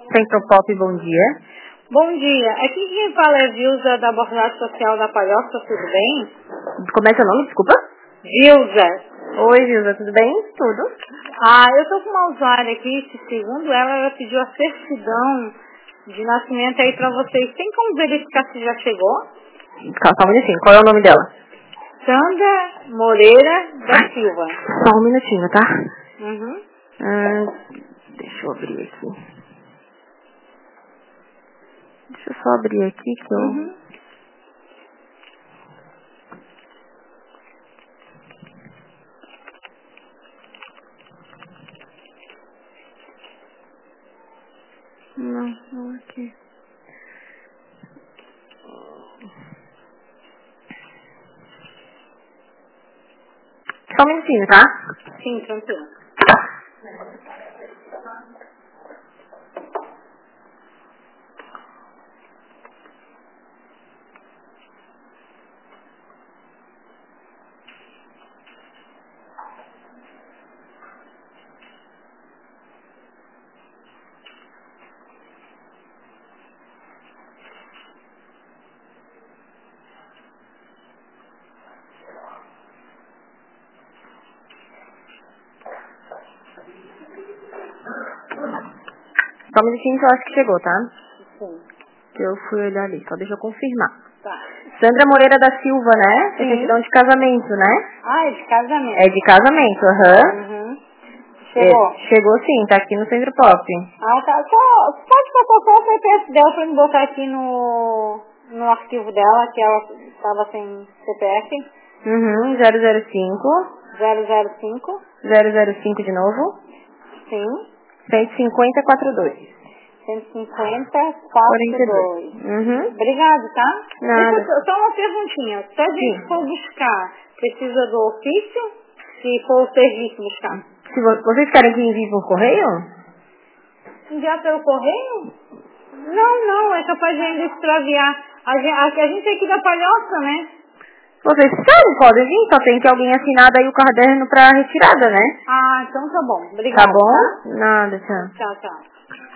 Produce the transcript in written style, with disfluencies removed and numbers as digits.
Centro Pop, bom dia. Bom dia. Aqui quem fala é a Vilza da abordagem social da Palhoça, tudo bem? Como é seu nome, desculpa? Vilza. Oi, Vilza, tudo bem? Tudo. Eu tô com uma usuária aqui que, segundo ela pediu a certidão de nascimento aí pra vocês. Tem como verificar se já chegou? Calma, só um minutinho. Qual é o nome dela? Sandra Moreira da Silva. Só um minutinho, tá? Uhum. Deixa eu abrir aqui. Deixa eu só abrir aqui que eu... Uhum. Não aqui. Só um minutinho, tá? Sim, tranquilo. Só um minutinho que eu acho que chegou, tá? Sim. Que eu fui olhar ali, só deixa eu confirmar. Tá. Sandra Moreira da Silva, né? É Sim. certidão de casamento, né? É de casamento. É de casamento, aham. Uhum. Chegou. Chegou sim, tá aqui no Centro Pop. Tá. Pode passar só o CPF dela pra me botar aqui no arquivo dela, que ela estava sem CPF. 005. 005. 005 de novo. Sim. 15042. 150 42. 42. Obrigado, tá? Nada. Só uma perguntinha. Se a gente Sim. for buscar, precisa do ofício? Se for o serviço buscar? Se vocês querem que envie por correio? Enviar pelo correio? Não, é capaz de ainda extraviar. A gente é aqui da Palhoça, né? Vocês querem, podem vir, só tem que alguém assinar aí o caderno pra retirada, né? Então tá bom. Obrigada, Tá bom? tá? Nada, tchau. Tchau, tchau.